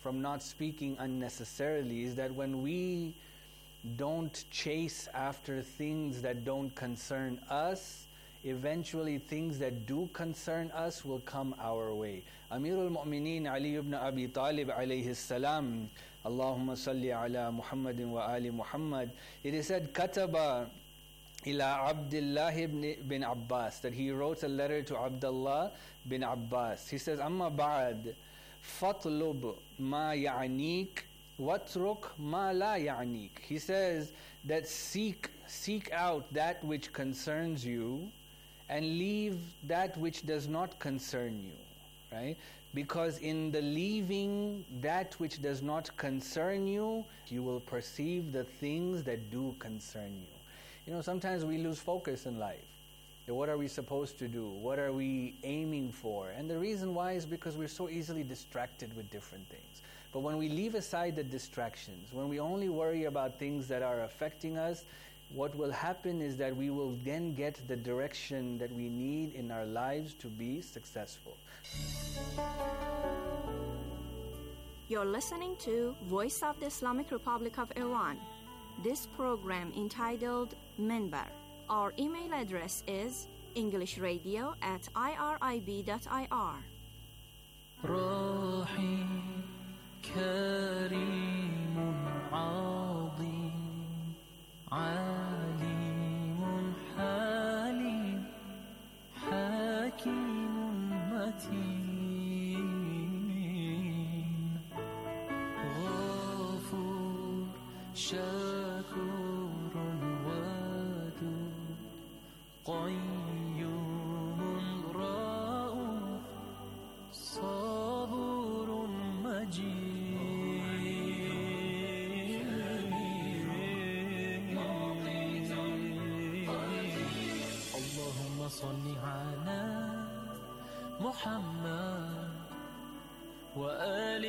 from not speaking unnecessarily is that when we don't chase after things that don't concern us, eventually things that do concern us will come our way. Amirul Mu'mineen Ali ibn Abi Talib alayhi salam, Allahumma salli ala Muhammadin wa ali Muhammad, it is said, Kataba ila Abdullah ibn Abbas, that he wrote a letter to Abdullah bin Abbas. He says, Amma ba'ad, fatlub ma ya'nik, watruk ma la ya'nik. He says that seek out that which concerns you and leave that which does not concern you, right? Because in the leaving that which does not concern you, you will perceive the things that do concern you. You know, sometimes we lose focus in life. What are we supposed to do? What are we aiming for? And the reason why is because we're so easily distracted with different things. But when we leave aside the distractions, when we only worry about things that are affecting us, what will happen is that we will then get the direction that we need in our lives to be successful. You're listening to Voice of the Islamic Republic of Iran. This program entitled Minbar. Our email address is englishradio@irib.ir. كريم عظيم عليم حليم حكيم متين غفور شكور ودود قيوم رؤوف صبور مجيد صل على محمد وآل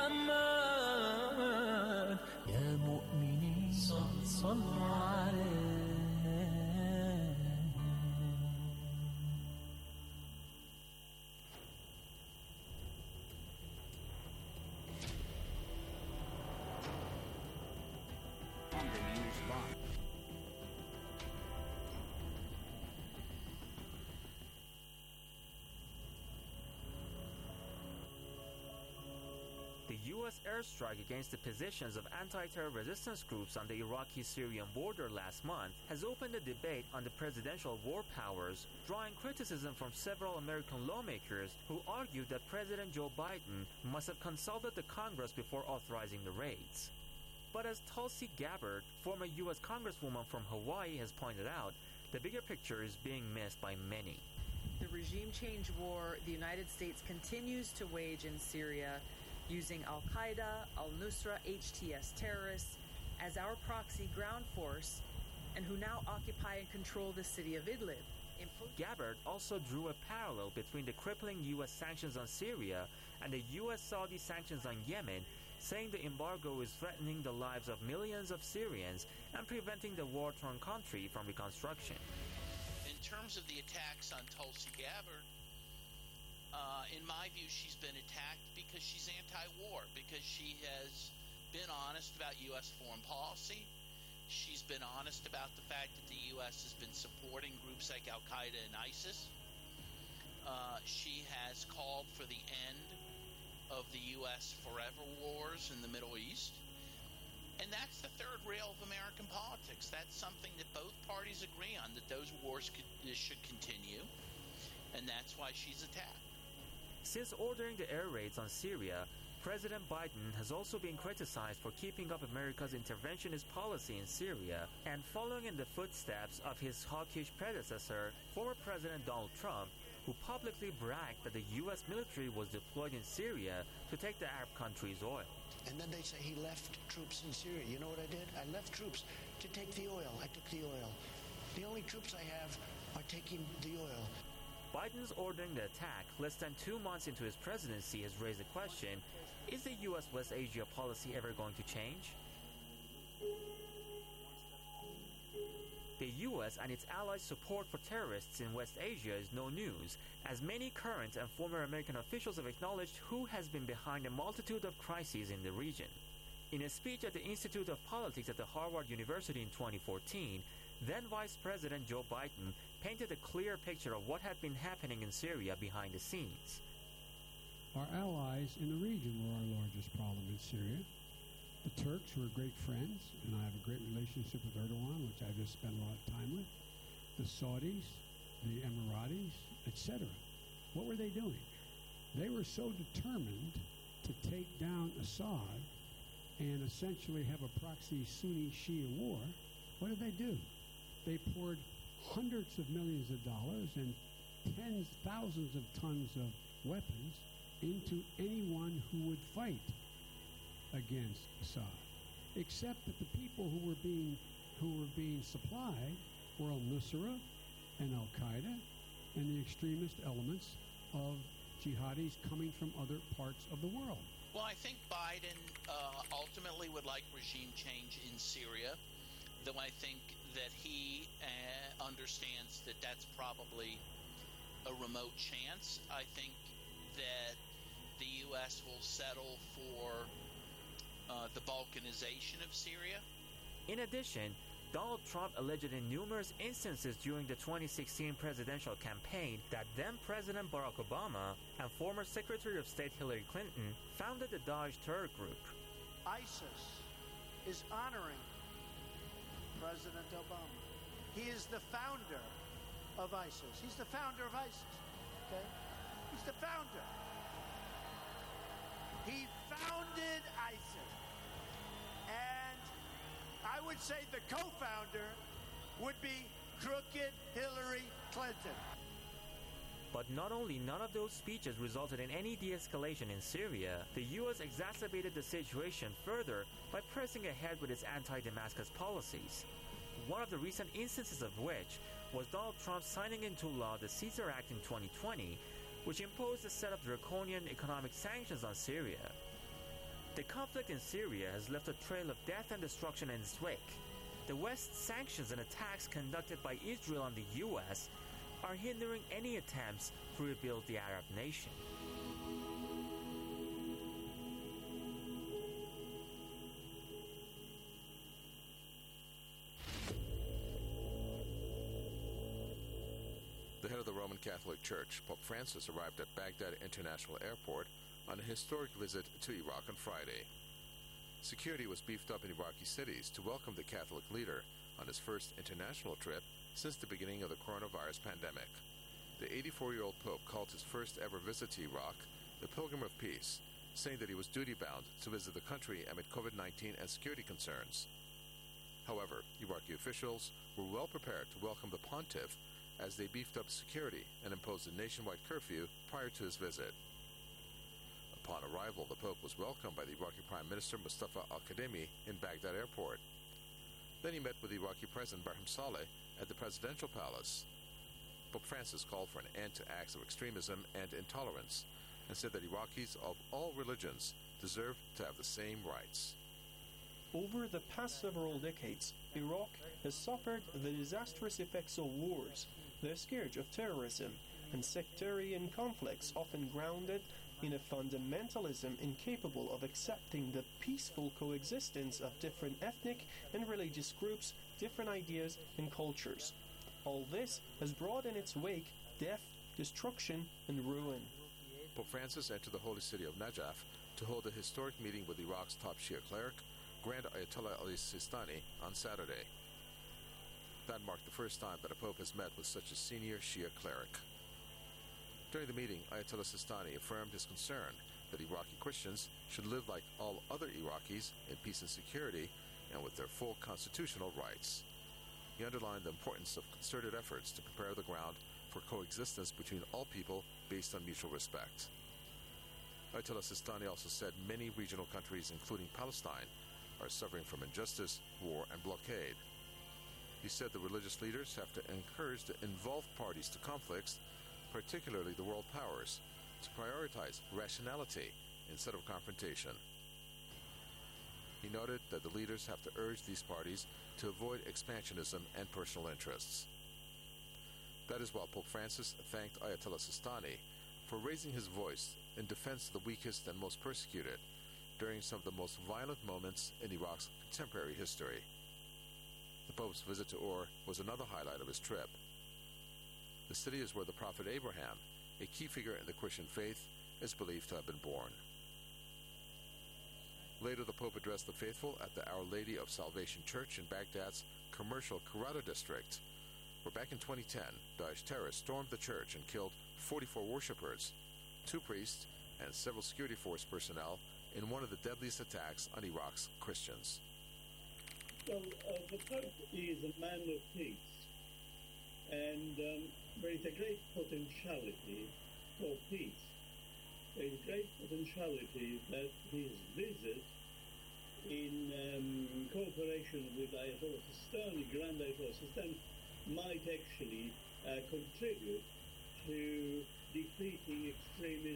محمد يا مؤمنين صلوا عليه. The U.S. airstrike against the positions of anti-terror resistance groups on the Iraqi-Syrian border last month has opened a debate on the presidential war powers, drawing criticism from several American lawmakers who argued that President Joe Biden must have consulted the Congress before authorizing the raids. But as Tulsi Gabbard, former U.S. Congresswoman from Hawaii, has pointed out, the bigger picture is being missed by many. The regime change war the United States continues to wage in Syria using Al-Qaeda, Al-Nusra, HTS terrorists as our proxy ground force, and who now occupy and control the city of Idlib. Gabbard also drew a parallel between the crippling U.S. sanctions on Syria and the U.S.-Saudi sanctions on Yemen, saying the embargo is threatening the lives of millions of Syrians and preventing the war-torn country from reconstruction. In terms of the attacks on Tulsi Gabbard, in my view, she's been attacked because she's anti-war, because she has been honest about U.S. foreign policy. She's been honest about the fact that the U.S. has been supporting groups like Al-Qaeda and ISIS. She has called for the end of the U.S. forever wars in the Middle East. And that's the third rail of American politics. That's something that both parties agree on, that those wars should continue. And that's why she's attacked. Since ordering the air raids on Syria, President Biden has also been criticized for keeping up America's interventionist policy in Syria and following in the footsteps of his hawkish predecessor, former President Donald Trump, who publicly bragged that the U.S. military was deployed in Syria to take the Arab country's oil. And then they say he left troops in Syria. You know what I did? I left troops to take the oil. I took the oil. The only troops I have are taking the oil. Biden's ordering the attack less than 2 months into his presidency has raised the question, is the U.S. West Asia policy ever going to change? The U.S. and its allies' support for terrorists in West Asia is no news, as many current and former American officials have acknowledged who has been behind a multitude of crises in the region. In a speech at the Institute of Politics at the Harvard University in 2014, then Vice President Joe Biden painted a clear picture of what had been happening in Syria behind the scenes. Our allies in the region were our largest problem in Syria. The Turks were great friends, and I have a great relationship with Erdogan, which I've just spent a lot of time with. The Saudis, the Emiratis, etc. What were they doing? They were so determined to take down Assad and essentially have a proxy Sunni-Shia war. What did they do? They poured hundreds of millions of dollars and tens, thousands of tons of weapons into anyone who would fight against Assad, except that the people who were being supplied were al-Nusra and al-Qaeda and the extremist elements of jihadis coming from other parts of the world. Well, I think Biden ultimately would like regime change in Syria, though I think that he understands that that's probably a remote chance. I think that the U.S. will settle for the Balkanization of Syria. In addition, Donald Trump alleged in numerous instances during the 2016 presidential campaign that then-President Barack Obama and former Secretary of State Hillary Clinton founded the Daesh terror group. ISIS is honoring President Obama. He is the founder of ISIS. He's the founder of ISIS, okay? He's the founder. He founded ISIS. And I would say the co-founder would be crooked Hillary Clinton. But not only none of those speeches resulted in any de-escalation in Syria, the U.S. exacerbated the situation further by pressing ahead with its anti-Damascus policies. One of the recent instances of which was Donald Trump signing into law the Caesar Act in 2020, which imposed a set of draconian economic sanctions on Syria. The conflict in Syria has left a trail of death and destruction in its wake. The West's sanctions and attacks conducted by Israel and the U.S. are hindering any attempts to rebuild the Arab nation. The head of the Roman Catholic Church, Pope Francis, arrived at Baghdad International Airport on a historic visit to Iraq on Friday. Security was beefed up in Iraqi cities to welcome the Catholic leader on his first international trip since the beginning of the coronavirus pandemic. The 84-year-old Pope called his first ever visit to Iraq the Pilgrim of Peace, saying that he was duty-bound to visit the country amid COVID-19 and security concerns. However, Iraqi officials were well prepared to welcome the pontiff as they beefed up security and imposed a nationwide curfew prior to his visit. Upon arrival, the Pope was welcomed by the Iraqi Prime Minister Mustafa al-Kadhimi in Baghdad Airport. Then he met with the Iraqi President Barham Saleh at the Presidential Palace. Pope Francis called for an end to acts of extremism and intolerance and said that Iraqis of all religions deserve to have the same rights. Over the past several decades, Iraq has suffered the disastrous effects of wars, the scourge of terrorism, and sectarian conflicts often grounded in a fundamentalism incapable of accepting the peaceful coexistence of different ethnic and religious groups, different ideas and cultures. All this has brought in its wake death, destruction, and ruin. Pope Francis entered the holy city of Najaf to hold a historic meeting with Iraq's top Shia cleric, Grand Ayatollah Ali Sistani, on Saturday. That marked the first time that a pope has met with such a senior Shia cleric. During the meeting, Ayatollah Sistani affirmed his concern that Iraqi Christians should live like all other Iraqis in peace and security and with their full constitutional rights. He underlined the importance of concerted efforts to prepare the ground for coexistence between all people based on mutual respect. Ayatollah Sistani also said many regional countries, including Palestine, are suffering from injustice, war, and blockade. He said the religious leaders have to encourage the involved parties to conflicts, particularly the world powers, to prioritize rationality instead of confrontation. He noted that the leaders have to urge these parties to avoid expansionism and personal interests. That is why Pope Francis thanked Ayatollah Sistani for raising his voice in defense of the weakest and most persecuted during some of the most violent moments in Iraq's contemporary history. The Pope's visit to Ur was another highlight of his trip. The city is where the prophet Abraham, a key figure in the Christian faith, is believed to have been born. Later, the Pope addressed the faithful at the Our Lady of Salvation Church in Baghdad's commercial Karada district, where back in 2010, Daesh terrorists stormed the church and killed 44 worshippers, 2 priests, and several security force personnel in one of the deadliest attacks on Iraq's Christians. Well, the Pope is a man of peace, and there is a great potentiality for peace. There is great potentiality that his visit in cooperation with Ayatollah Sistani, Grand Ayatollah Sistani, might actually contribute to defeating extremism.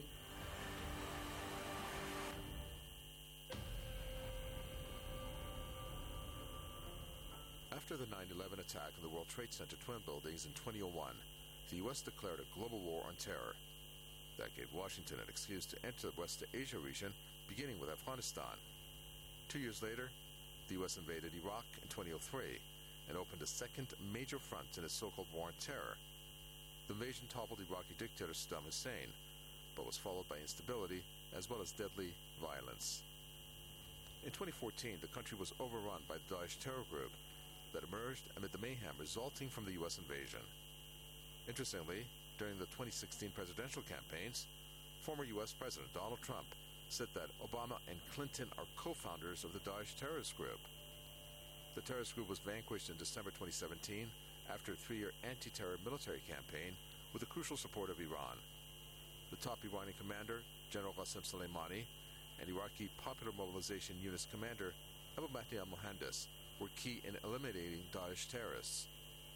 After the 9/11 attack on the World Trade Center twin buildings in 2001, the U.S. declared a global war on terror. That gave Washington an excuse to enter the West Asia region, beginning with Afghanistan. 2 years later, the U.S. invaded Iraq in 2003 and opened a second major front in its so-called war on terror. The invasion toppled Iraqi dictator Saddam Hussein, but was followed by instability as well as deadly violence. In 2014, the country was overrun by the Daesh terror group that emerged amid the mayhem resulting from the U.S. invasion. Interestingly, during the 2016 presidential campaigns, former U.S. President Donald Trump said that Obama and Clinton are co-founders of the Daesh terrorist group. The terrorist group was vanquished in December 2017 after a 3-year anti-terror military campaign with the crucial support of Iran. The top Iranian commander, General Qasem Soleimani, and Iraqi Popular Mobilization Unit's commander, Abu Mahdi al-Mohandes, were key in eliminating Daesh terrorists.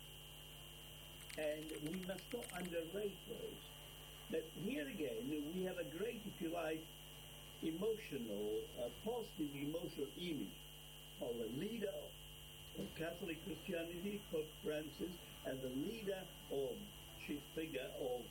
And we must not underrate those. That here again, we have a great, if you like, emotional, positive emotional image of a leader of Catholic Christianity, Pope Francis, and the leader of chief figure of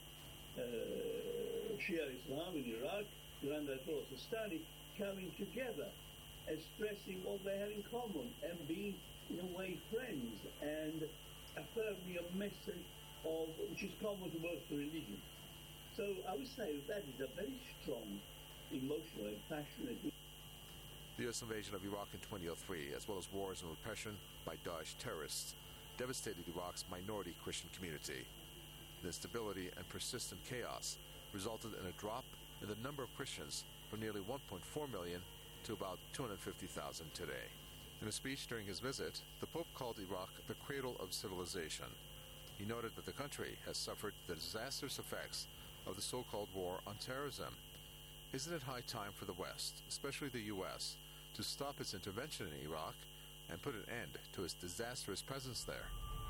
Shia Islam in Iraq, Grand Ayatollah Sistani, coming together and stressing what they have in common and being, in a way, friends and affirming a message of which is common to both religions. So I would say that is a very strong, emotional and passionate. The U.S. invasion of Iraq in 2003, as well as wars and repression by Daesh terrorists, devastated Iraq's minority Christian community. The instability and persistent chaos resulted in a drop in the number of Christians from nearly 1.4 million to about 250,000 today. In a speech during his visit, the Pope called Iraq the cradle of civilization. He noted that the country has suffered the disastrous effects of the so-called war on terrorism. Isn't it high time for the West, especially the U.S., to stop its intervention in Iraq and put an end to its disastrous presence there?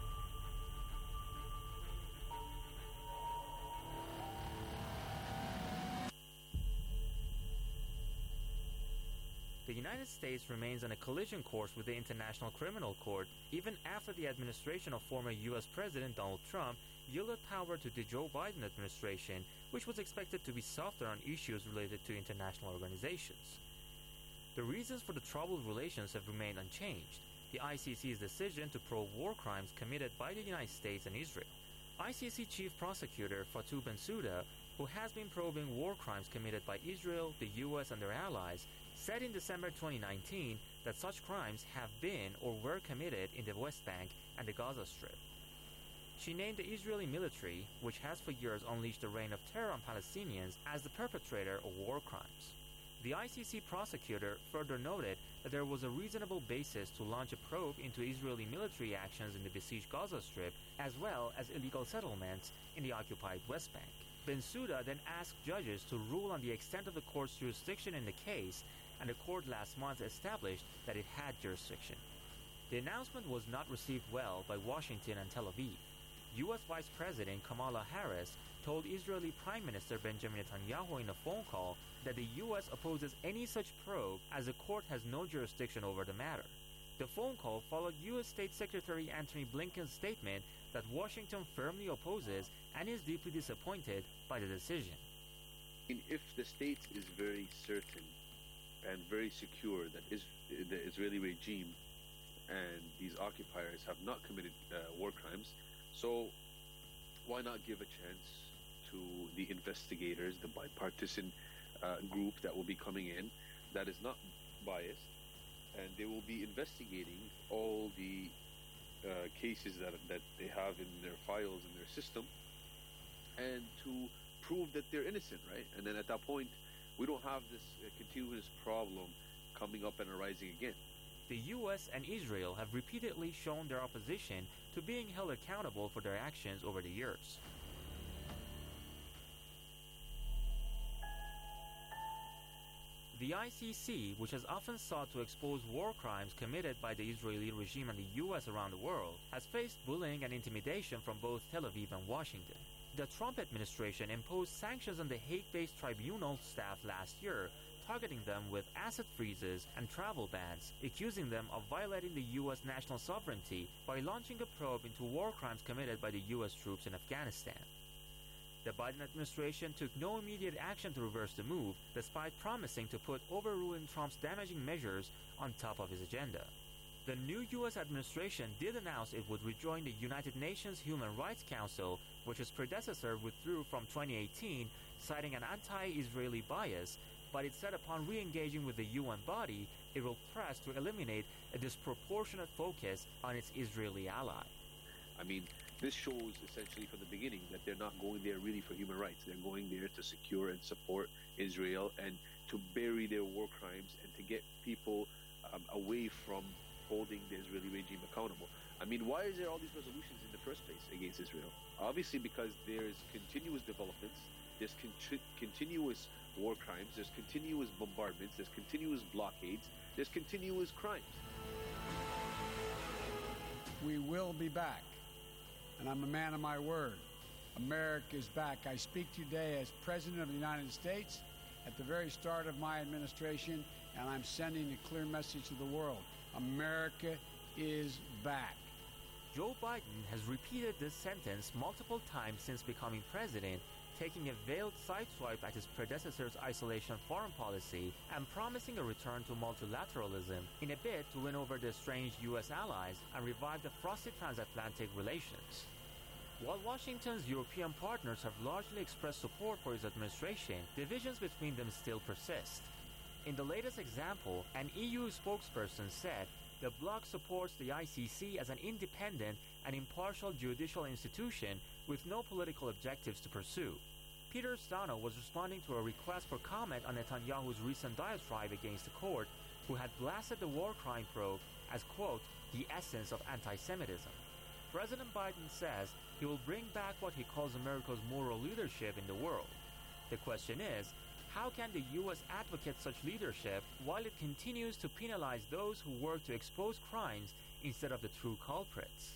The United States remains on a collision course with the International Criminal Court even after the administration of former U.S. President Donald Trump yielded power to the Joe Biden administration, which was expected to be softer on issues related to international organizations. The reasons for the troubled relations have remained unchanged: the ICC's decision to probe war crimes committed by the United States and Israel. ICC Chief Prosecutor Fatou Bensouda, who has been probing war crimes committed by Israel, the U.S. and their allies, said in December 2019 that such crimes have been or were committed in the West Bank and the Gaza Strip. She named the Israeli military, which has for years unleashed a reign of terror on Palestinians, as the perpetrator of war crimes. The ICC prosecutor further noted that there was a reasonable basis to launch a probe into Israeli military actions in the besieged Gaza Strip, as well as illegal settlements in the occupied West Bank. Bensouda then asked judges to rule on the extent of the court's jurisdiction in the case, and the court last month established that it had jurisdiction. The announcement was not received well by Washington and Tel Aviv. U.S. Vice President Kamala Harris told Israeli Prime Minister Benjamin Netanyahu in a phone call that the U.S. opposes any such probe as the court has no jurisdiction over the matter. The phone call followed U.S. State Secretary Antony Blinken's statement that Washington firmly opposes and is deeply disappointed by the decision. If the state is very certain and very secure that the Israeli regime and these occupiers have not committed war crimes, so why not give a chance to the investigators, the bipartisan group that will be coming in, that is not biased, and they will be investigating all the cases that they have in their files, in their system, and to prove that they're innocent, right? And then at that point, we don't have this continuous problem coming up and arising again. The U.S. and Israel have repeatedly shown their opposition to being held accountable for their actions over the years. The ICC, which has often sought to expose war crimes committed by the Israeli regime and the U.S. around the world, has faced bullying and intimidation from both Tel Aviv and Washington. The Trump administration imposed sanctions on the Hague-based tribunal staff last year, targeting them with asset freezes and travel bans, accusing them of violating the U.S. national sovereignty by launching a probe into war crimes committed by the U.S. troops in Afghanistan. The Biden administration took no immediate action to reverse the move, despite promising to put overruling Trump's damaging measures on top of his agenda. The new U.S. administration did announce it would rejoin the United Nations Human Rights Council, which its predecessor withdrew from 2018, citing an anti-Israeli bias, but it said upon re-engaging with the UN body, it will press to eliminate a disproportionate focus on its Israeli ally. I mean, this shows essentially from the beginning that they're not going there really for human rights. They're going there to secure and support Israel and to bury their war crimes and to get people away from holding the Israeli regime accountable. I mean, why is there all these resolutions in the first place against Israel? Obviously because there's continuous developments, there's continuous war crimes, there's continuous bombardments, there's continuous blockades, there's continuous crimes. We will be back. And I'm a man of my word. America is back. I speak today as President of the United States at the very start of my administration, and I'm sending a clear message to the world. America is back. Joe Biden has repeated this sentence multiple times since becoming president, taking a veiled sideswipe at his predecessor's isolation foreign policy and promising a return to multilateralism in a bid to win over the estranged U.S. allies and revive the frosty transatlantic relations. While Washington's European partners have largely expressed support for his administration, divisions between them still persist. In the latest example, an EU spokesperson said the bloc supports the ICC as an independent and impartial judicial institution with no political objectives to pursue. Peter Stano was responding to a request for comment on Netanyahu's recent diatribe against the court, who had blasted the war crime probe as, quote, the essence of anti-Semitism. President Biden says he will bring back what he calls America's moral leadership in the world. The question is, how can the U.S. advocate such leadership while it continues to penalize those who work to expose crimes instead of the true culprits?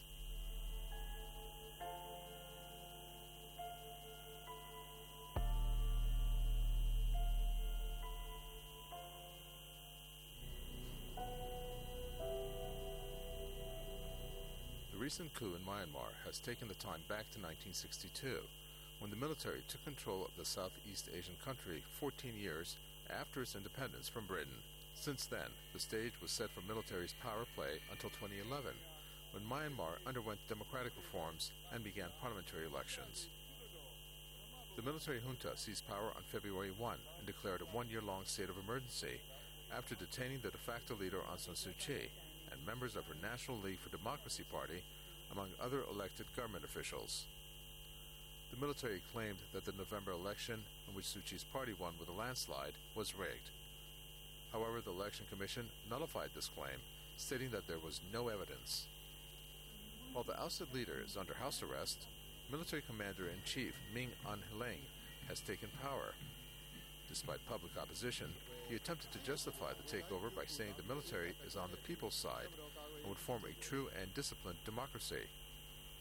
The recent coup in Myanmar has taken the time back to 1962, when the military took control of the Southeast Asian country 14 years after its independence from Britain. Since then, the stage was set for military's power play until 2011, when Myanmar underwent democratic reforms and began parliamentary elections. The military junta seized power on February 1 and declared a one-year-long state of emergency after detaining the de facto leader Aung San Suu Kyi and members of her National League for Democracy party, among other elected government officials. The military claimed that the November election, in which Suu Kyi's party won with a landslide, was rigged. However, the Election Commission nullified this claim, stating that there was no evidence. While the ousted leader is under house arrest, military commander-in-chief Min Aung Hlaing has taken power. Despite public opposition, he attempted to justify the takeover by saying the military is on the people's side and would form a true and disciplined democracy.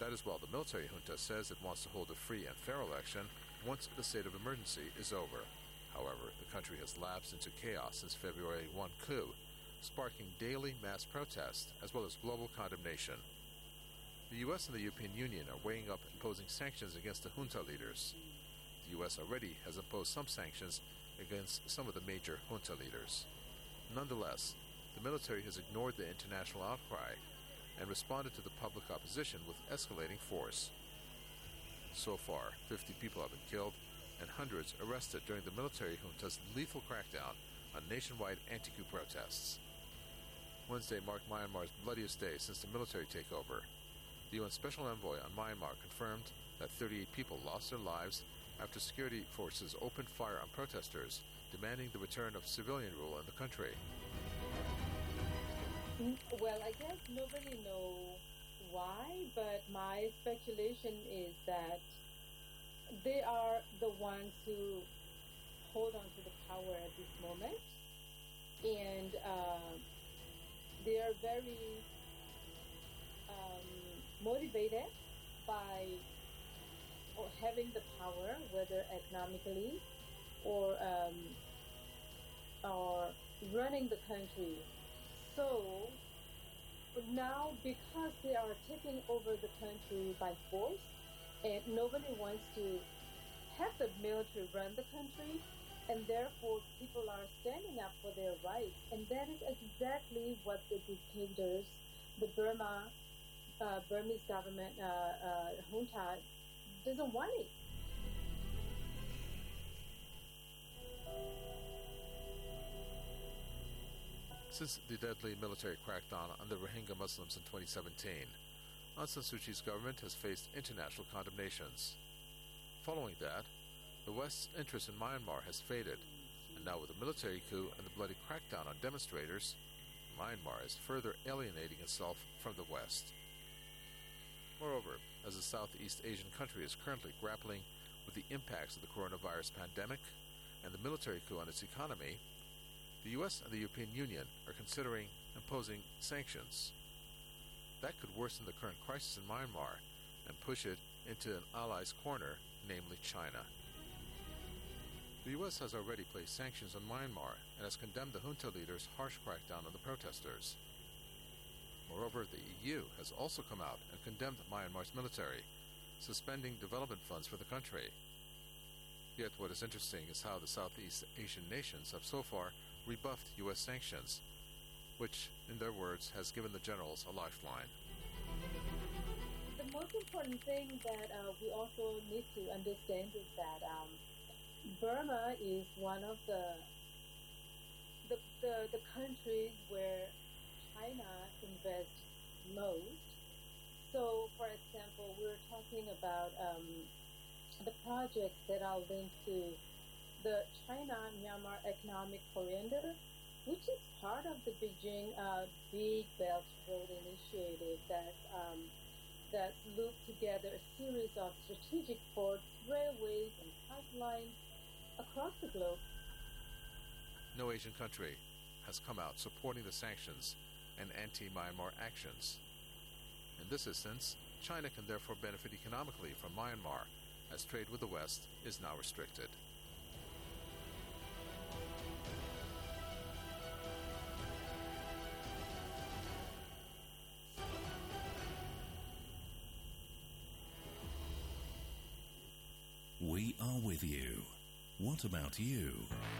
That is while the military junta says it wants to hold a free and fair election once the state of emergency is over. However, the country has lapsed into chaos since February 1 coup, sparking daily mass protests as well as global condemnation. The U.S. and the European Union are weighing up imposing sanctions against the junta leaders. The U.S. already has imposed some sanctions against some of the major junta leaders. Nonetheless, the military has ignored the international outcry and responded to the public opposition with escalating force. So far, 50 people have been killed and hundreds arrested during the military junta's lethal crackdown on nationwide anti-coup protests. Wednesday marked Myanmar's bloodiest day since the military takeover. The UN Special Envoy on Myanmar confirmed that 38 people lost their lives after security forces opened fire on protesters, demanding the return of civilian rule in the country. Well, I guess nobody knows why, but my speculation is that they are the ones who hold on to the power at this moment, and they are very motivated by having the power, whether economically or running the country. So now, because they are taking over the country by force, and nobody wants to have the military run the country, and therefore people are standing up for their rights. And that is exactly what the dictators, the Burmese government, junta, doesn't want it. Since the deadly military crackdown on the Rohingya Muslims in 2017, Aung San Suu Kyi's government has faced international condemnations. Following that, the West's interest in Myanmar has faded, and now with the military coup and the bloody crackdown on demonstrators, Myanmar is further alienating itself from the West. Moreover, as the Southeast Asian country is currently grappling with the impacts of the coronavirus pandemic and the military coup on its economy, the U.S. and the European Union are considering imposing sanctions. That could worsen the current crisis in Myanmar and push it into an ally's corner, namely China. The U.S. has already placed sanctions on Myanmar and has condemned the junta leader's harsh crackdown on the protesters. Moreover, the EU has also come out and condemned Myanmar's military, suspending development funds for the country. Yet what is interesting is how the Southeast Asian nations have so far rebuffed U.S. sanctions, which, in their words, has given the generals a lifeline. The most important thing that we also need to understand is that Burma is one of the countries where China invests most. So, for example, we're talking about the projects that are linked to the China-Myanmar Economic Corridor, which is part of the Beijing Big Belt Road Initiative that loop together a series of strategic ports, railways, and pipelines across the globe. No Asian country has come out supporting the sanctions and anti-Myanmar actions. In this instance, China can therefore benefit economically from Myanmar, as trade with the West is now restricted. We are with you. What about you?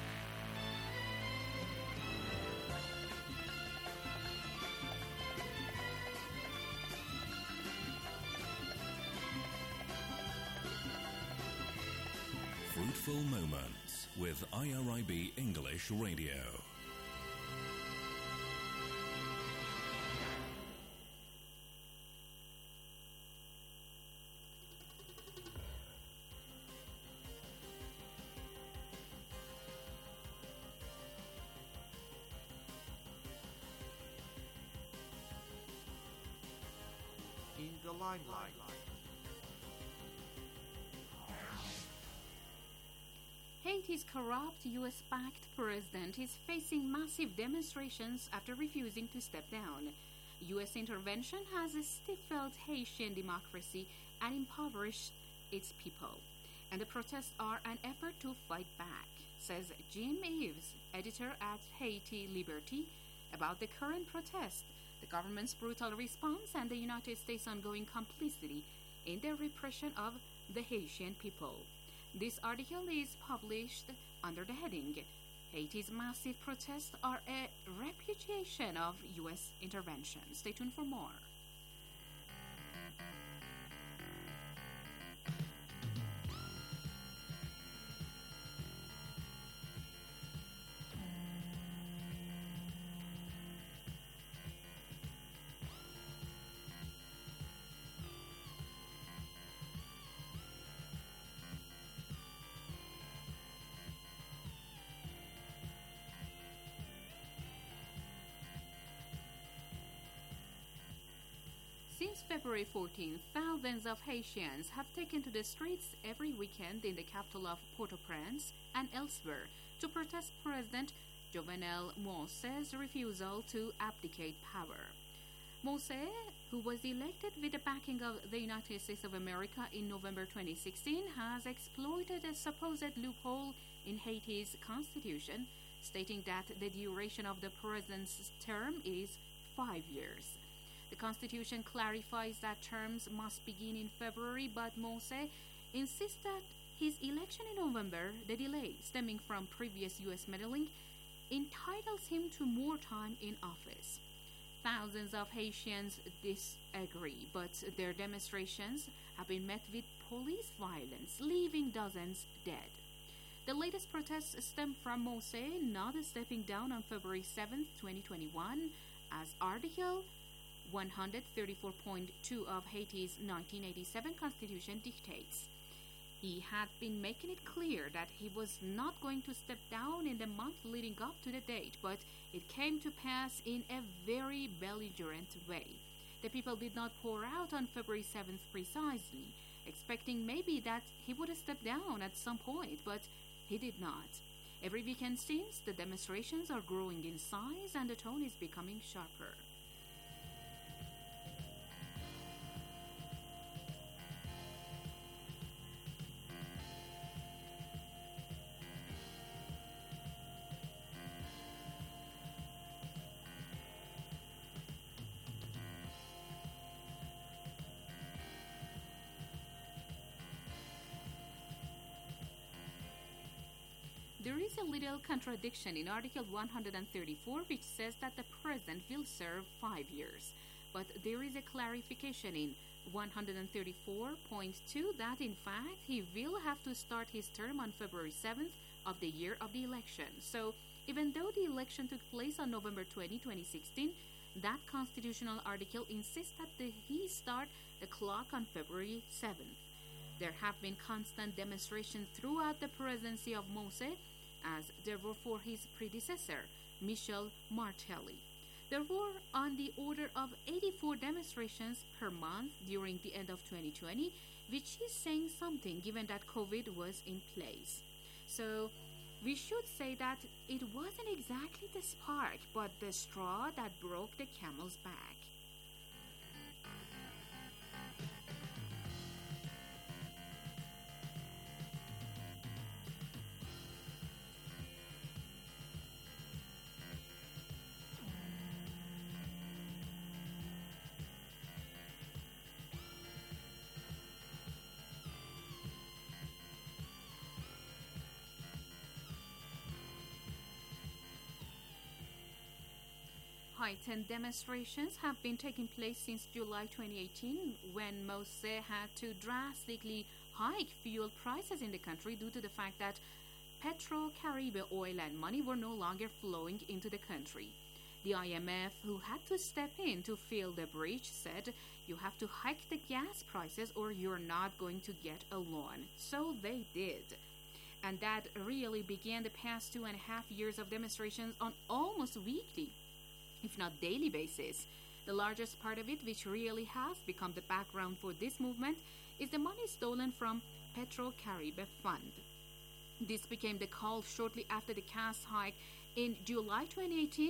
Fruitful Moments with IRIB English Radio. In the limelight. Haiti's corrupt US-backed president is facing massive demonstrations after refusing to step down. U.S. intervention has stifled Haitian democracy and impoverished its people, and the protests are an effort to fight back, says Jim Eves, editor at Haiti Liberty, about the current protest, the government's brutal response, and the United States' ongoing complicity in the repression of the Haitian people. This article is published under the heading, Haiti's massive protests are a repudiation of U.S. intervention. Stay tuned for more. Since February 14, thousands of Haitians have taken to the streets every weekend in the capital of Port-au-Prince and elsewhere to protest President Jovenel Moïse's refusal to abdicate power. Moïse, who was elected with the backing of the United States of America in November 2016, has exploited a supposed loophole in Haiti's constitution, stating that the duration of the president's term is 5 years. The Constitution clarifies that terms must begin in February, but Moïse insists that his election in November, the delay stemming from previous U.S. meddling, entitles him to more time in office. Thousands of Haitians disagree, but their demonstrations have been met with police violence, leaving dozens dead. The latest protests stem from Moïse not stepping down on February 7, 2021, as Article 134.2 of Haiti's 1987 Constitution dictates. He had been making it clear that he was not going to step down in the month leading up to the date, but it came to pass in a very belligerent way. The people did not pour out on February 7th precisely, expecting maybe that he would step down at some point, but he did not. Every weekend since, the demonstrations are growing in size and the tone is becoming sharper. There is a little contradiction in Article 134, which says that the president will serve 5 years. But there is a clarification in 134.2 that, in fact, he will have to start his term on February 7th of the year of the election. So, even though the election took place on November 20, 2016, that constitutional article insists that he start the clock on February 7th. There have been constant demonstrations throughout the presidency of Moïse, as there were for his predecessor, Michel Martelly. There were on the order of 84 demonstrations per month during the end of 2020, which is saying something given that COVID was in place. So we should say that it wasn't exactly the spark, but the straw that broke the camel's back. Heightened demonstrations have been taking place since July 2018, when Moïse had to drastically hike fuel prices in the country due to the fact that Petro-Caribe oil and money were no longer flowing into the country. The IMF, who had to step in to fill the breach, said, "You have to hike the gas prices or you're not going to get a loan." So they did. And that really began the past 2.5 years of demonstrations on almost weekly, if not daily basis. The largest part of it, which really has become the background for this movement, is the money stolen from Petro-Caribe Fund. This became the call shortly after the gas hike in July 2018,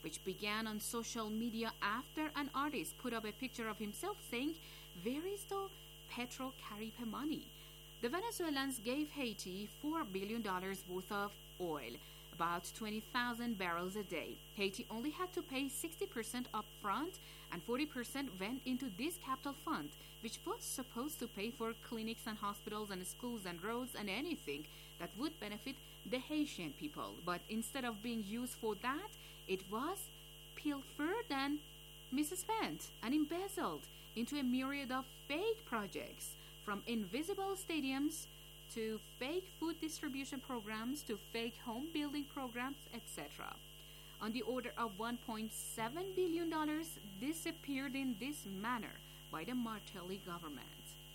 which began on social media after an artist put up a picture of himself saying, "Where is the Petro-Caribe money?" The Venezuelans gave Haiti $4 billion worth of oil, about 20,000 barrels a day. Haiti only had to pay 60% up front, and 40% went into this capital fund, which was supposed to pay for clinics and hospitals and schools and roads and anything that would benefit the Haitian people. But instead of being used for that, it was pilfered and misspent and embezzled into a myriad of fake projects, from invisible stadiums to fake food distribution programs to fake home building programs, etc. On the order of $1.7 billion disappeared in this manner by the Martelly government.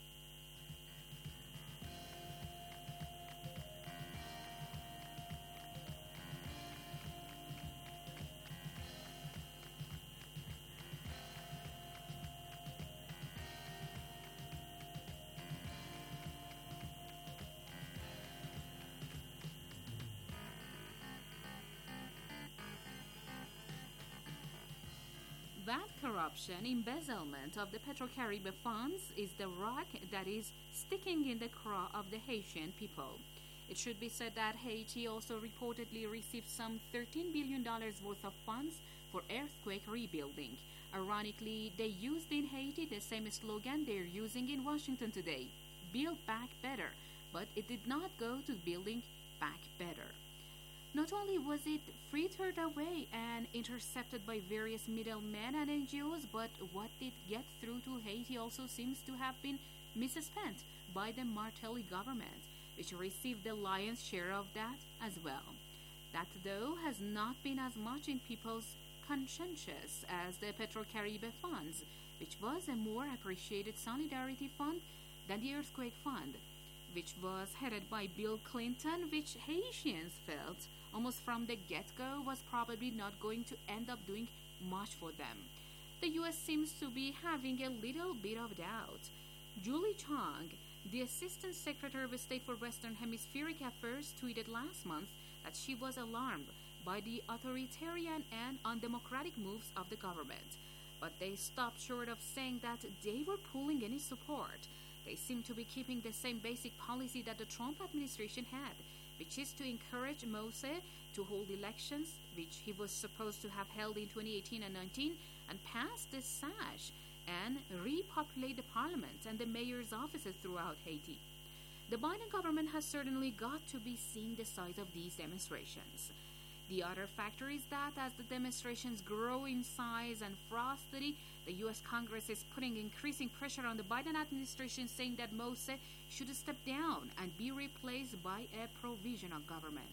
That corruption, embezzlement of the Petro-Caribe funds is the rock that is sticking in the craw of the Haitian people. It should be said that Haiti also reportedly received some $13 billion worth of funds for earthquake rebuilding. Ironically, they used in Haiti the same slogan they're using in Washington today, "Build Back Better," but it did not go to building back better. Not only was it frittered away and intercepted by various middlemen and NGOs, but what did get through to Haiti also seems to have been misspent by the Martelly government, which received the lion's share of that as well. That, though, has not been as much in people's consciences as the Petro-Caribe funds, which was a more appreciated solidarity fund than the earthquake fund, which was headed by Bill Clinton, which Haitians felt almost from the get-go was probably not going to end up doing much for them. The U.S. seems to be having a little bit of doubt. Julie Chang, the Assistant Secretary of State for Western Hemispheric Affairs, tweeted last month that she was alarmed by the authoritarian and undemocratic moves of the government. But they stopped short of saying that they were pulling any support. They seem to be keeping the same basic policy that the Trump administration had, which is to encourage Moshe to hold elections, which he was supposed to have held in 2018 and 19, and pass the SAJ and repopulate the parliament and the mayor's offices throughout Haiti. The Biden government has certainly got to be seeing the size of these demonstrations. The other factor is that as the demonstrations grow in size and ferocity, the U.S. Congress is putting increasing pressure on the Biden administration, saying that Moshe should step down and be replaced by a provisional government.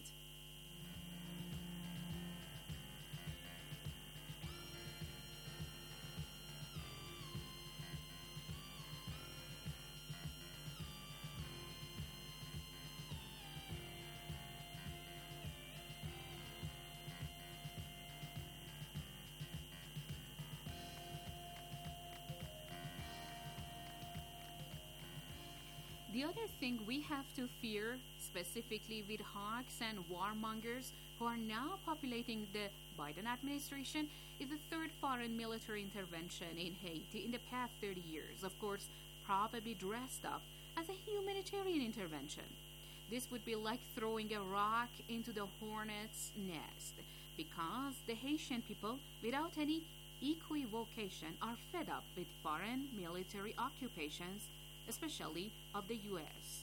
The other thing we have to fear, specifically with hawks and warmongers who are now populating the Biden administration, is the third foreign military intervention in Haiti in the past 30 years, of course, probably dressed up as a humanitarian intervention. This would be like throwing a rock into the hornet's nest, because the Haitian people, without any equivocation, are fed up with foreign military occupations, especially of the U.S.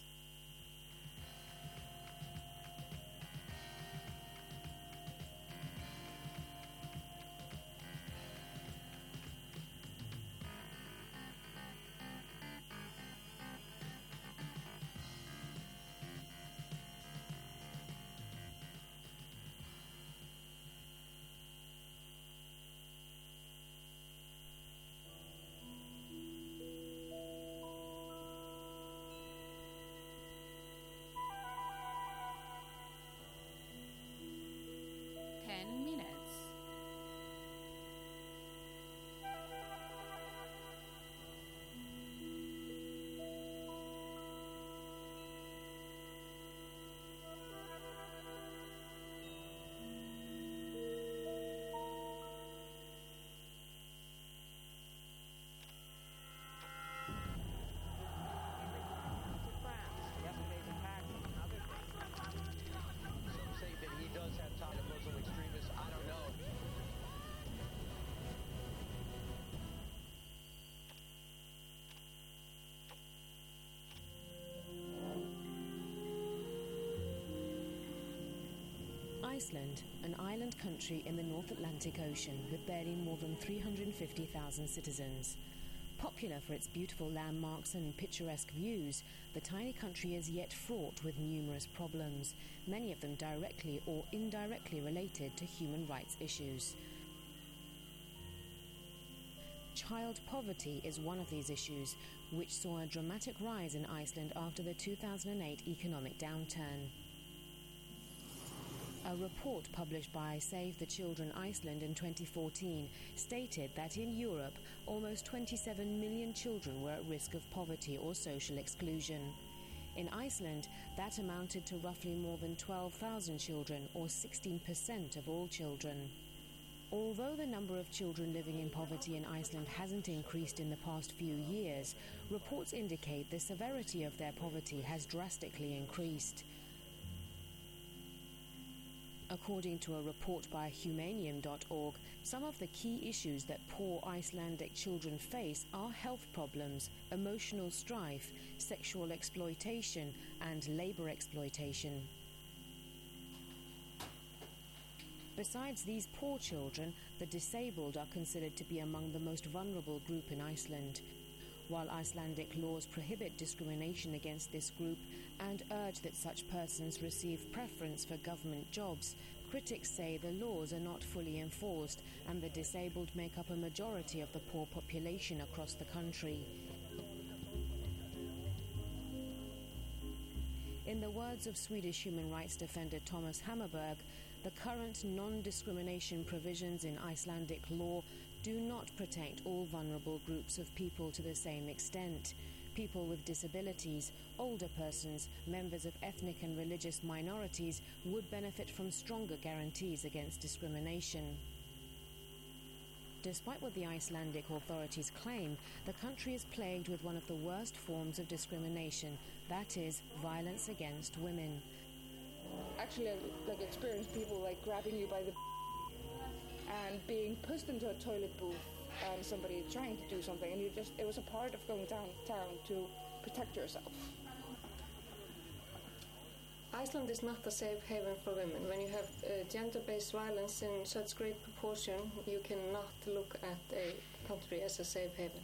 Iceland, an island country in the North Atlantic Ocean with barely more than 350,000 citizens. Popular for its beautiful landmarks and picturesque views, the tiny country is yet fraught with numerous problems, many of them directly or indirectly related to human rights issues. Child poverty is one of these issues, which saw a dramatic rise in Iceland after the 2008 economic downturn. A report published by Save the Children Iceland in 2014 stated that in Europe, almost 27 million children were at risk of poverty or social exclusion. In Iceland, that amounted to roughly more than 12,000 children, or 16% of all children. Although the number of children living in poverty in Iceland hasn't increased in the past few years, reports indicate the severity of their poverty has drastically increased. According to a report by Humanium.org, some of the key issues that poor Icelandic children face are health problems, emotional strife, sexual exploitation, and labor exploitation. Besides these poor children, the disabled are considered to be among the most vulnerable group in Iceland. While Icelandic laws prohibit discrimination against this group and urge that such persons receive preference for government jobs, critics say the laws are not fully enforced and the disabled make up a majority of the poor population across the country. In the words of Swedish human rights defender Thomas Hammarberg, the current non-discrimination provisions in Icelandic law do not protect all vulnerable groups of people to the same extent. People with disabilities, older persons, members of ethnic and religious minorities would benefit from stronger guarantees against discrimination. Despite what the Icelandic authorities claim, the country is plagued with one of the worst forms of discrimination, that is, violence against women. Actually, I've experienced people grabbing you by the and being pushed into a toilet booth and somebody trying to do something, and it was a part of going downtown to protect yourself. Iceland is not a safe haven for women. When you have gender-based violence in such great proportion, you cannot look at a country as a safe haven.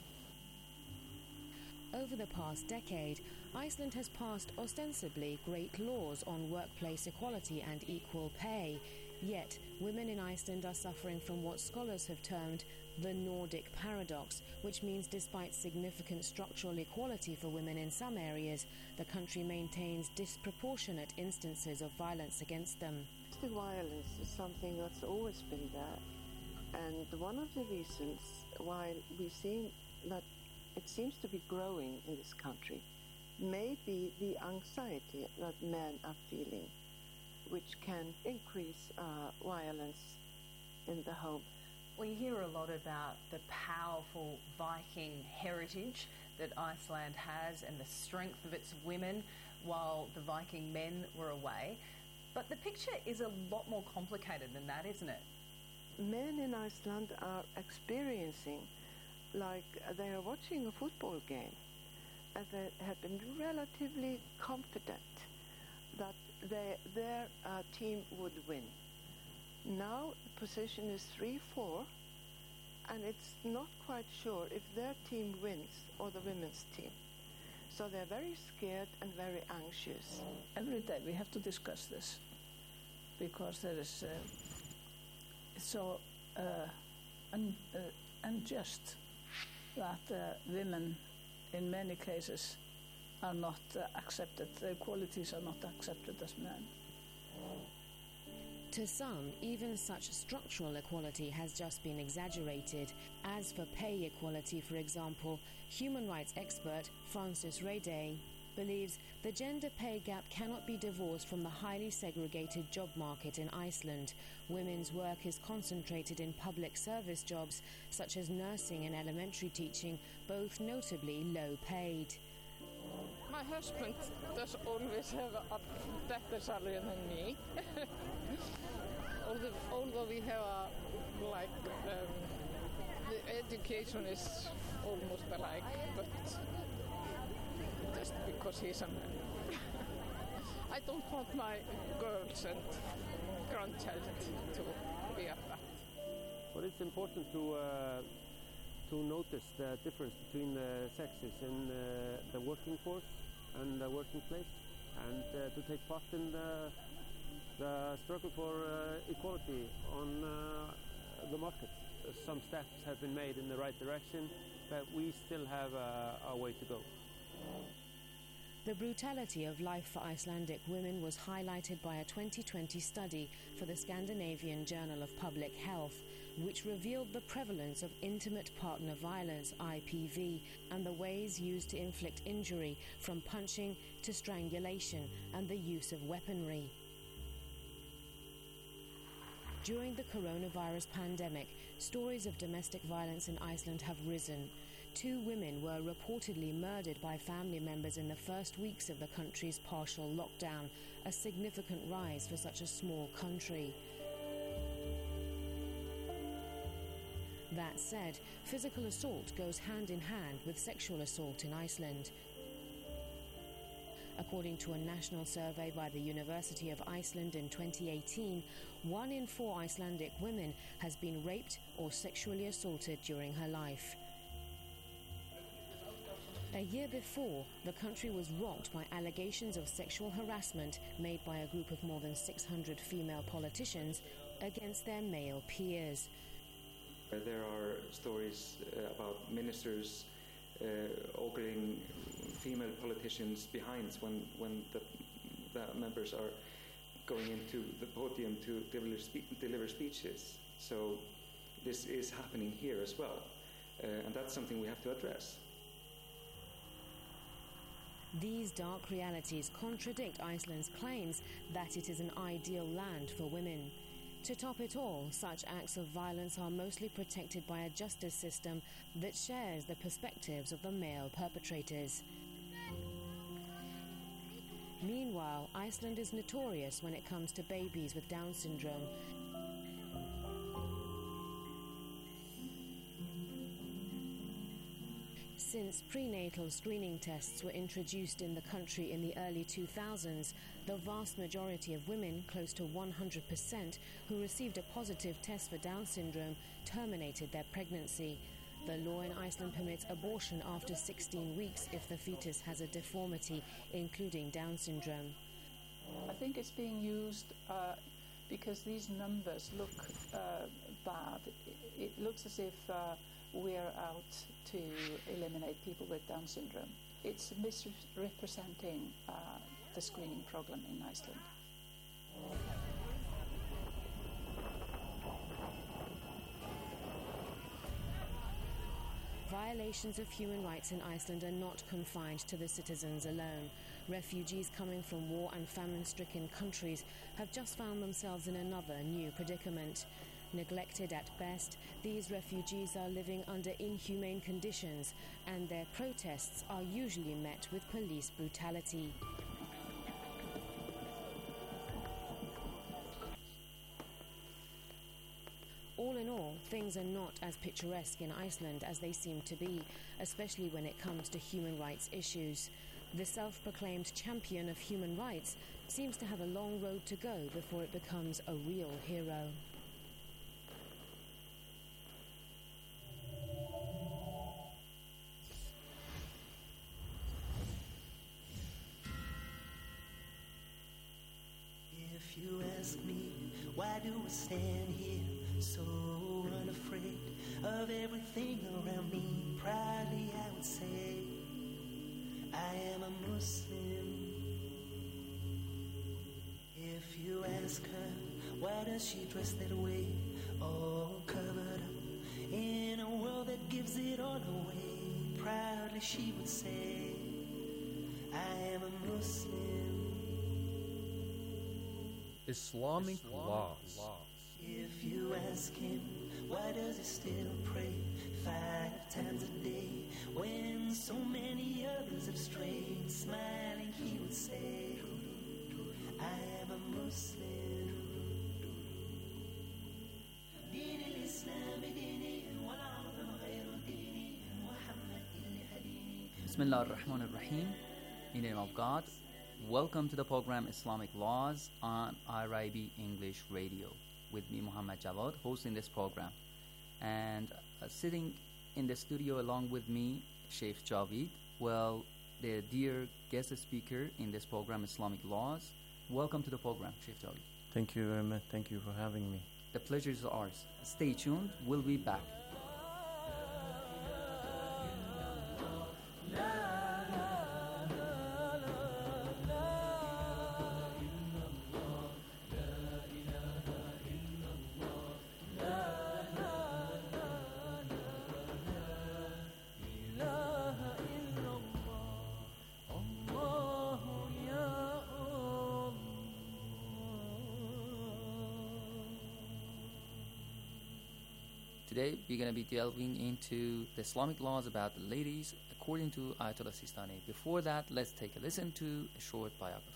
Over the past decade, Iceland has passed ostensibly great laws on workplace equality and equal pay. Yet, women in Iceland are suffering from what scholars have termed the Nordic paradox, which means despite significant structural equality for women in some areas, the country maintains disproportionate instances of violence against them. Domestic violence is something that's always been there, and one of the reasons why we've seen that it seems to be growing in this country may be the anxiety that men are feeling, which can increase violence in the home. We hear a lot about the powerful Viking heritage that Iceland has and the strength of its women while the Viking men were away. But the picture is a lot more complicated than that, isn't it? Men in Iceland are experiencing like they are watching a football game, and they have been relatively confident that their team would win. Now the position is 3-4, and it's not quite sure if their team wins or the women's team. So they're very scared and very anxious. Every day we have to discuss this, because there is it's so unjust that women in many cases are not accepted, their qualities are not accepted as men. To some, even such structural equality has just been exaggerated. As for pay equality, for example, human rights expert Francis Reyday believes the gender pay gap cannot be divorced from the highly segregated job market in Iceland. Women's work is concentrated in public service jobs such as nursing and elementary teaching, both notably low paid. My husband does always have a better salary than me. Although we have the education is almost alike, but just because he's a man. I don't want my girls and grandchild to be at that. But it's important to notice the difference between the sexes in the working force and the working place, and to take part in the struggle for equality on the market. Some steps have been made in the right direction, but we still have a way to go. The brutality of life for Icelandic women was highlighted by a 2020 study for the Scandinavian Journal of Public Health, which revealed the prevalence of intimate partner violence, IPV, and the ways used to inflict injury, from punching to strangulation and the use of weaponry. During the coronavirus pandemic, stories of domestic violence in Iceland have risen. 2 women were reportedly murdered by family members in the first weeks of the country's partial lockdown, a significant rise for such a small country. That said, physical assault goes hand in hand with sexual assault in Iceland. According to a national survey by the University of Iceland in 2018, 1 in 4 Icelandic women has been raped or sexually assaulted during her life. A year before, the country was rocked by allegations of sexual harassment made by a group of more than 600 female politicians against their male peers. There are stories about ministers ogling female politicians behind when the members are going into the podium to deliver speeches. So this is happening here as well, and that's something we have to address. These dark realities contradict Iceland's claims that it is an ideal land for women. To top it all, such acts of violence are mostly protected by a justice system that shares the perspectives of the male perpetrators. Meanwhile, Iceland is notorious when it comes to babies with Down syndrome. Since prenatal screening tests were introduced in the country in the early 2000s, the vast majority of women, close to 100%, who received a positive test for Down syndrome terminated their pregnancy. The law in Iceland permits abortion after 16 weeks if the fetus has a deformity, including Down syndrome. I think it's being used because these numbers look bad. It looks as if we're out to eliminate people with Down syndrome. It's misrepresenting the screening program in Iceland. Violations of human rights in Iceland are not confined to the citizens alone. Refugees coming from war and famine-stricken countries have just found themselves in another new predicament. Neglected at best, these refugees are living under inhumane conditions, and their protests are usually met with police brutality. All in all, things are not as picturesque in Iceland as they seem to be, especially when it comes to human rights issues. The self-proclaimed champion of human rights seems to have a long road to go before it becomes a real hero. If you ask me, why do I stand here so unafraid of everything around me? Proudly I would say I am a Muslim. If you ask her, why does she dress that way, all covered up in a world that gives it all away? Proudly she would say I am a Muslim. Islamic laws. If you ask him, why does he still pray 5 times a day when so many others have strayed? Smiling he would say, I am a Muslim. دين الإسلام ديني والعظم غير ديني محمد اللي هديني. Bismillah ar-Rahman ar-Rahim. In the name of God, Welcome to the program Islamic Laws on IRIB English Radio with me, Muhammad Jawad, hosting this program. And sitting in the studio along with me, Sheikh Javid, well, the dear guest speaker in this program, Islamic Laws. Welcome to the program, Sheikh Javid. Thank you very much. Thank you for having me. The pleasure is ours. Stay tuned. We'll be back. Today, we're going to be delving into the Islamic laws about the ladies according to Ayatollah Sistani. Before that, let's take a listen to a short biography.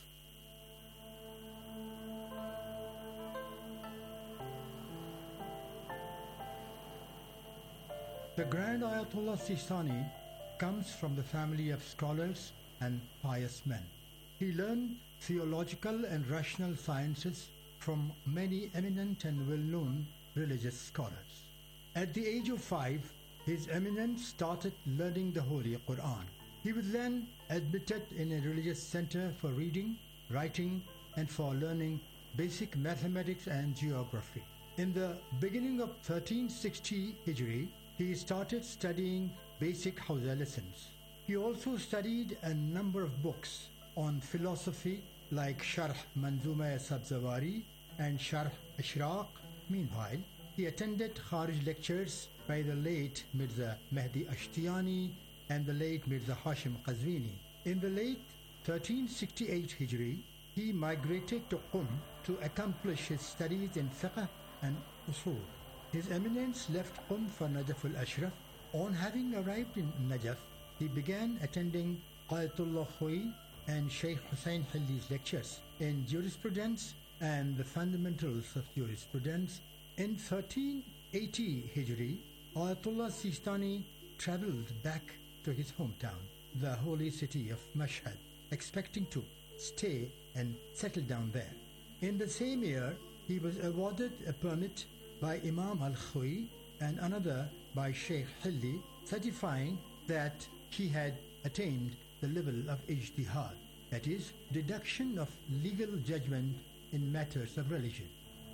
The Grand Ayatollah Sistani comes from the family of scholars and pious men. He learned theological and rational sciences from many eminent and well-known religious scholars. At the age of 5, His Eminence started learning the Holy Quran. He was then admitted in a religious center for reading, writing, and for learning basic mathematics and geography. In the beginning of 1360 Hijri, he started studying basic Hawza lessons. He also studied a number of books on philosophy like Sharh Manzuma Sabzawari and Sharh Ishraq. Meanwhile, he attended Kharij lectures by the late Mirza Mehdi Ashtiyani and the late Mirza Hashim Qazwini. In the late 1368 Hijri, he migrated to Qum to accomplish his studies in fiqh and usul. His Eminence left Qum for Najaf al-Ashraf. On having arrived in Najaf, he began attending Ayatollah Khoi and Sheikh Hussain Hilli's lectures in jurisprudence and the fundamentals of jurisprudence. In 1380 Hijri, Ayatollah Sistani travelled back to his hometown, the holy city of Mashhad, expecting to stay and settle down there. In the same year, he was awarded a permit by Imam al-Khoi and another by Sheikh Hilli, certifying that he had attained the level of ijtihad, that is, deduction of legal judgment in matters of religion.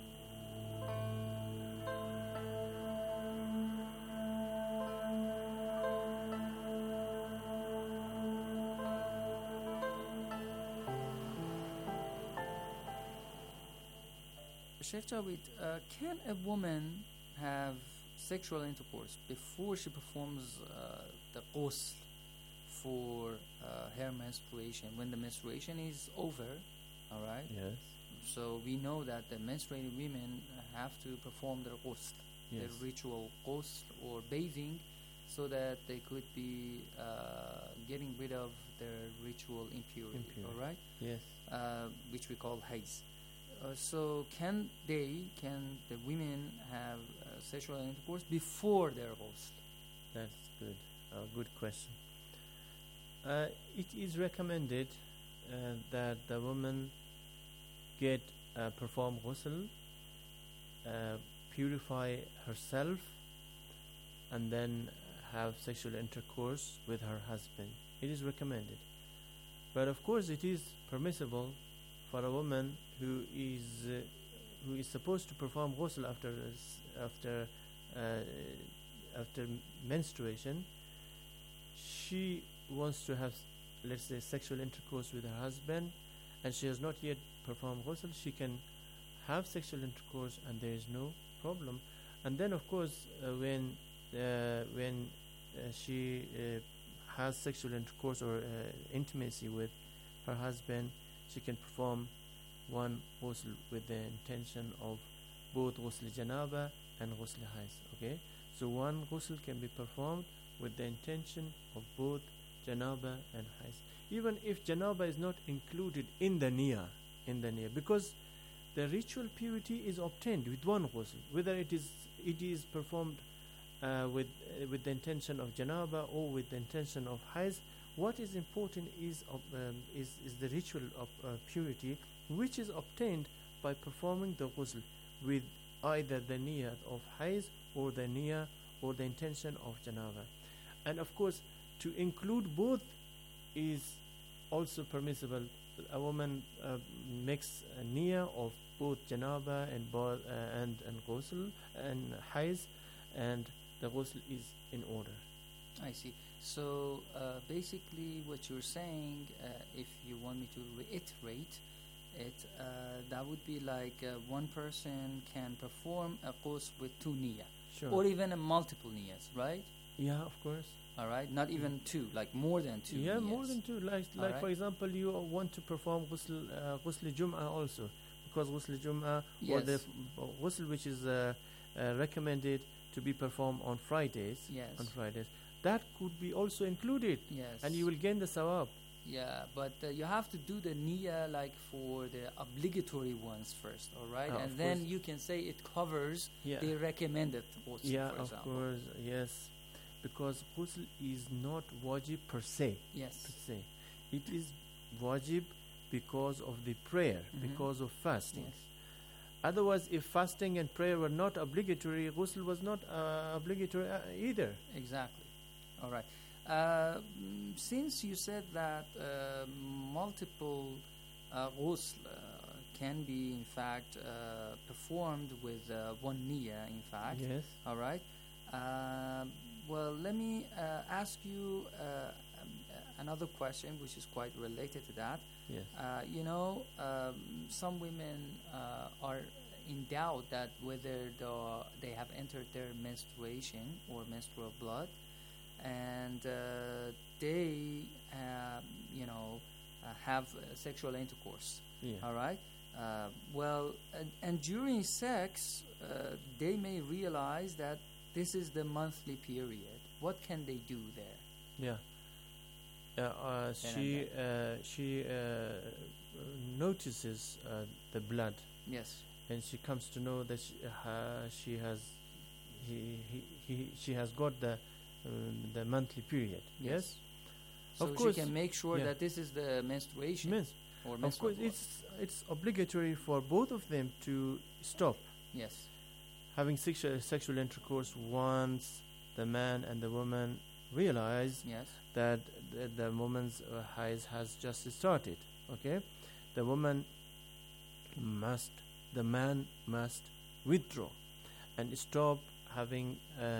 Sheikh Javid, can a woman have sexual intercourse before she performs the ghusl for her menstruation, when the menstruation is over, all right? Yes. So we know that the menstruating women have to perform their ghusl, Yes. their ritual ghusl or bathing, so that they could be getting rid of their ritual impurity, all right? Yes. Which we call haze. So can the women have sexual intercourse before their ghusl? That's good. Good question. It is recommended that the woman perform ghusl, purify herself, and then have sexual intercourse with her husband. It is recommended. But of course it is permissible for a woman who is supposed to perform ghusl after menstruation. She wants to have, let's say, sexual intercourse with her husband, and she has not yet performed ghusl. She can have sexual intercourse, and there is no problem. And then, of course, when she has sexual intercourse or intimacy with her husband, she can perform one ghusl with the intention of both ghusl janaba and ghusl hais. Okay, so one ghusl can be performed with the intention of both janaba and hais, even if janaba is not included in the niyyah, because the ritual purity is obtained with one ghusl, whether it is performed with the intention of janaba or with the intention of hais. What is important is the ritual of purity, which is obtained by performing the ghusl with either the niyyah of hayz or the niyyah or the intention of janaba. And of course, to include both is also permissible. A woman makes a niyyah of both janaba and ghusl and hayz, and the ghusl is in order. I see. So basically what you're saying, if you want me to reiterate it, that would be like one person can perform a ghusl with two niyyah, Sure. or even a multiple niyyahs, right? Yeah, of course. All right, not even two, like more than two. Yeah, niyyahs. more than two. Like Alright. for example, you want to perform ghusl Jum'ah also, because ghusl Jum'ah or the Yes. ghusl which is recommended to be performed on Fridays. Yes. On Fridays, that could be also included. Yes. And you will gain the sawab. Yeah, but you have to do the niyyah like for the obligatory ones first, all right? Of And then course. you can say it covers Yeah. the recommended ghusl, Yeah, for of example. course, yes, because ghusl is not wajib per se. Yes. Per se, it is wajib because of the prayer, Mhm. because of fasting. Yes. Otherwise, if fasting and prayer were not obligatory, ghusl was not obligatory either. Exactly. All right. Since you said that multiple ghusl can be in fact performed with one niyyah, in fact. Yes. All right. Well, let me ask you another question, which is quite related to that. Yes. Some women are in doubt that whether they have entered their menstruation or menstrual blood, and they, have sexual intercourse. Yeah. All right. And during sex, they may realize that this is the monthly period. What can they do there? Yeah. She notices the blood. Yes. And she comes to know that she has got the monthly period. Yes. So of course, she can make sure yeah. that this is the menstruation. Or of menstrual course, blood. it's obligatory for both of them to stop Yes. having sexual intercourse once the man and the woman realize Yes. that the woman's hayz has just started. Okay, the man must withdraw and stop having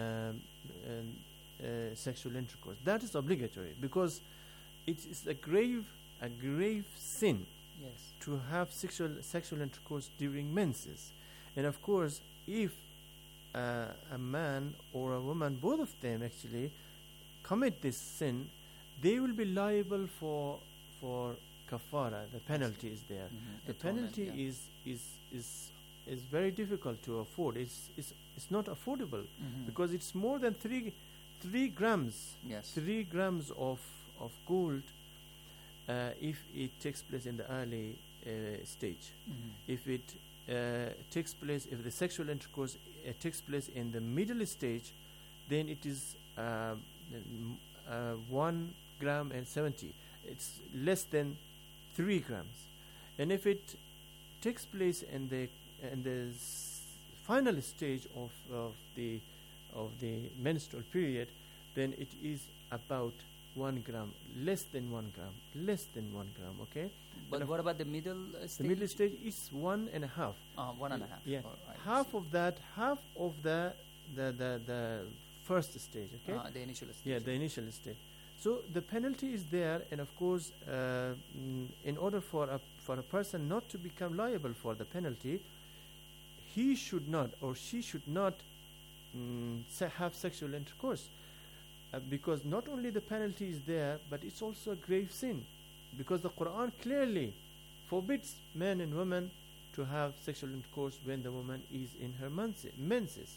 sexual intercourse. That is obligatory because it is a grave sin. Yes. To have sexual intercourse during menses. And of course, if a man or a woman, both of them actually, commit this sin, they will be liable for kafara. The penalty is there. Mhm. The Atonement, penalty yeah. is very difficult to afford. It's not affordable Mhm. because it's more than 3 grams. Yes. 3 grams of gold. If it takes place in the early stage, Mhm. if it takes place, if the sexual intercourse takes place in the middle stage, then it is 1 gram and 70. It's less than 3 grams. And if it takes place in the final stage of the menstrual period, then it is about 1 gram, less than 1 gram, okay? But what about the middle stage? The middle stage is 1.5. 1.5. Yeah, All right, half of the first stage, okay? The initial stage. Yeah, the initial stage. So the penalty is there, and of course, in order for a person not to become liable for the penalty, he should not or she should not have sexual intercourse. Because not only the penalty is there, but it's also a grave sin. Because the Quran clearly forbids men and women to have sexual intercourse when the woman is in her menses.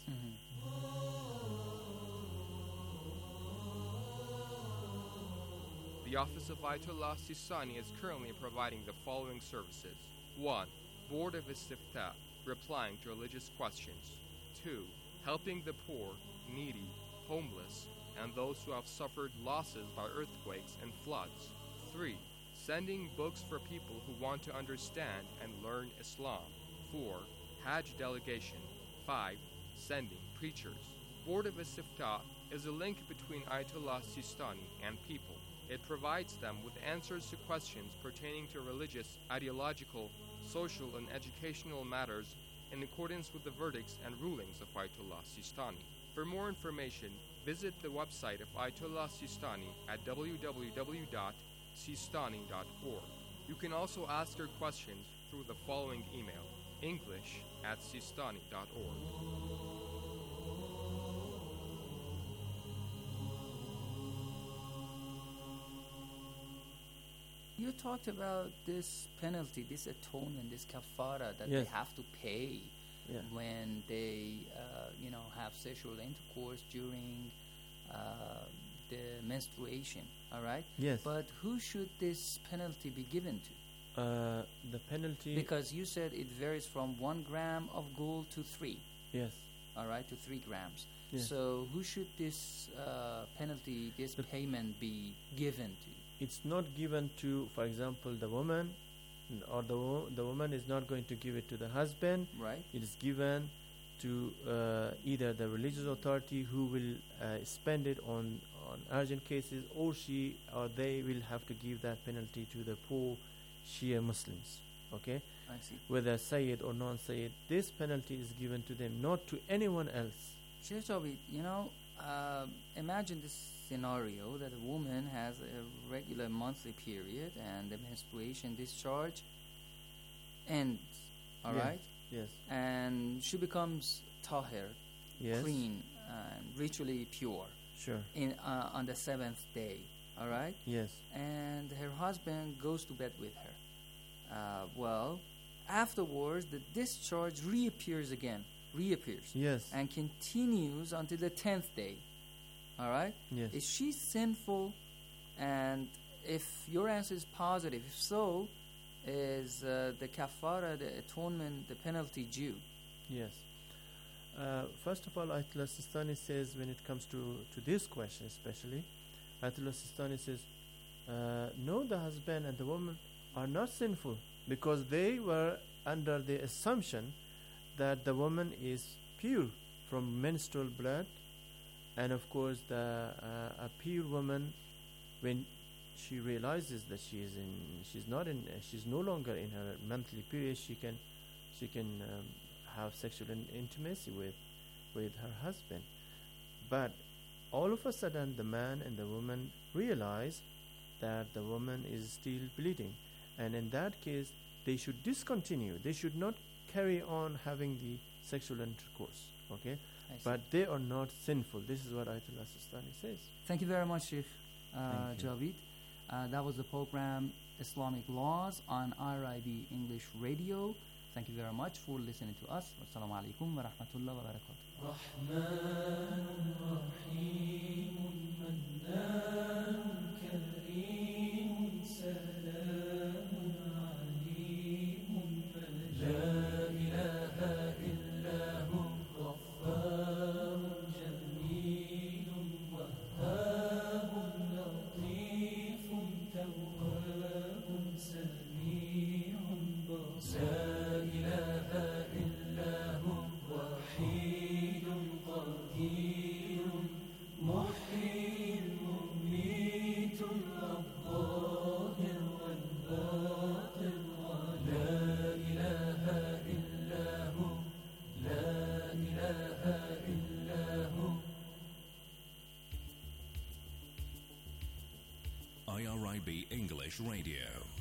The Office of Ayatollah Sistani is currently providing the following services. 1. Board of Istiftah, replying to religious questions. 2. Helping the poor, needy, homeless, and those who have suffered losses by earthquakes and floods. 3. Sending books for people who want to understand and learn Islam. 4. Hajj delegation. 5. Sending preachers. Board of Istiftah is a link between Ayatollah Sistani and people. It provides them with answers to questions pertaining to religious, ideological, social, and educational matters in accordance with the verdicts and rulings of Ayatollah Sistani. For more information, visit the website of Ayatollah Sistani at www.sistani.org. You can also ask your questions through the following email: english@sistani.org. You talked about this penalty, this atonement, this kafara that Yes. they have to pay Yeah. when they, have sexual intercourse during the menstruation. All right. Yes. But who should this penalty be given to? The penalty. Because you said it varies from 1 gram of gold to 3. Yes. All right, to 3 grams. Yes. So who should this penalty, this payment be given to? It's not given to, for example, the woman, or the woman is not going to give it to the husband. Right. It is given to either the religious authority who will spend it on urgent cases, or she or they will have to give that penalty to the poor Shia Muslims. Okay? I see. Whether Sayyid or non-Sayyid, this penalty is given to them, not to anyone else. Sheikh Jawid, imagine this scenario that a woman has a regular monthly period and the menstruation discharge ends, all Yeah. right? Yes. And she becomes tahir, Yes. clean, and ritually pure. Sure. On the 7th day, all right? Yes. And her husband goes to bed with her. Afterwards, the discharge reappears. Yes. And continues until the 10th day. All right? Yes. Is she sinful? And if your answer is positive, if so, is the kafara, the atonement, the penalty due? Yes. First of all, Ayatollah Sistani says, when it comes to this question especially, Ayatollah Sistani says, no, the husband and the woman are not sinful, because they were under the assumption that the woman is pure from menstrual blood, and of course a pure woman, when she realizes that she's no longer in her monthly period, she can have sexual intimacy with her husband. But all of a sudden, the man and the woman realize that the woman is still bleeding, and in that case, they should discontinue. They should not carry on having the sexual intercourse. Okay, but they are not sinful. This is what Ayatollah Sistani says. Thank you very much, Sheikh Thank you. Jawid. That was the program Islamic Laws on IRIB English Radio. Thank you very much for listening to us. Wassalamu alaikum wa rahmatullahi wa IRIB English Radio.